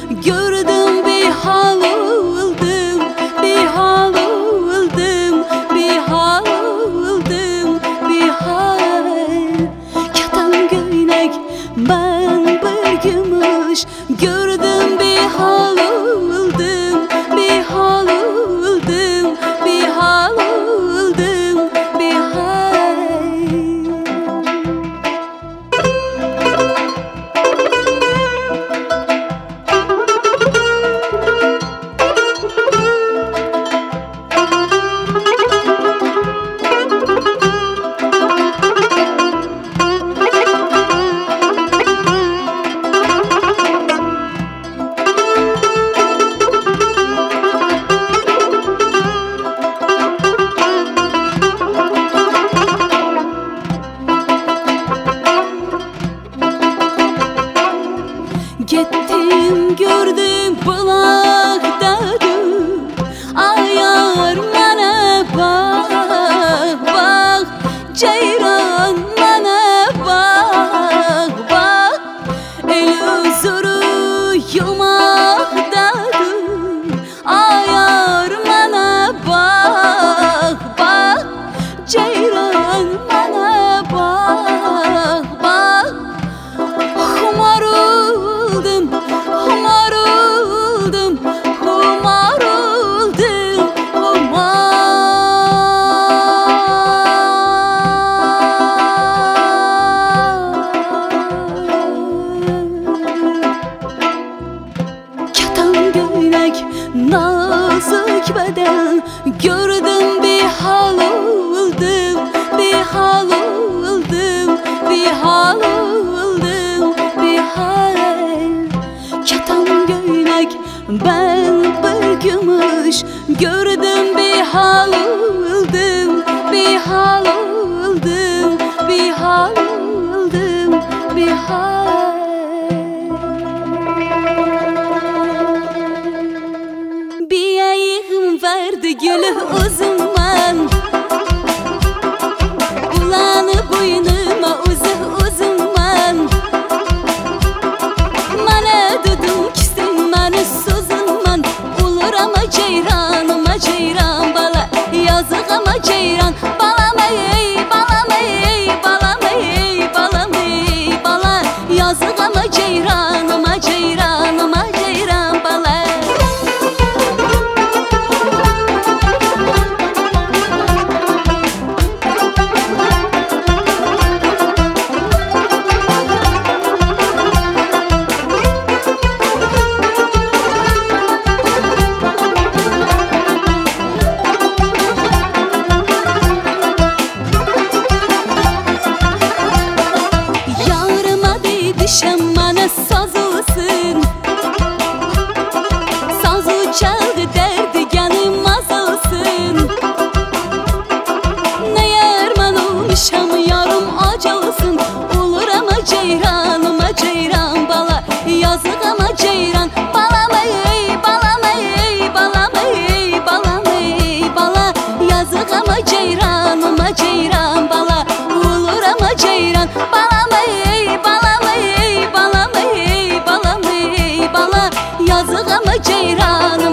gördüm bir hal oldum, bir hal oldum, bir hal oldum, bir hal. Katan göynek ben bir gümüş, gördüm bir hal oldum, bir hal oldum, bir hal oldum, bir hal. Gittim gördüm bulakdadır, ayar mana bak bak, ceyran mana bak bak. El huzuru yumakdadır, ayar mana bak bak, ceyran mana bak bak. Humar oldum, humar oldum, humar oldum, humar. Katan göynek, nazik beden, gördüm bir hal oldum, bir hal oldum, bir hal oldum, bir hal. Katan göynek ben bir gümüş, gördüm bir hal oldum, bir hal oldum, bir hal oldum, bir hal. Bir ayım vardı gülü uzunman, ulanı boynuma uzunman. Mana dudum kistim manı suzunman, olur ama ceyran bala, yazık ama ceyran balam ey, balam ey, balam ey, balam ey, bala. Yazık ama ceyran bala. Şamana saz olsun, sazı çaldı derdi canım az olsun. Ne yarman olmuşam yarım ac olsun, olur ama ceyran bala, yazık ama ceyran balam ey, balam ey, balam ey, balam ey, bala. Yazık ama ceyran bala, olur ama ceyran balam ey, balam ey, balam ey, balam ey, bala. Yazık ama ceyran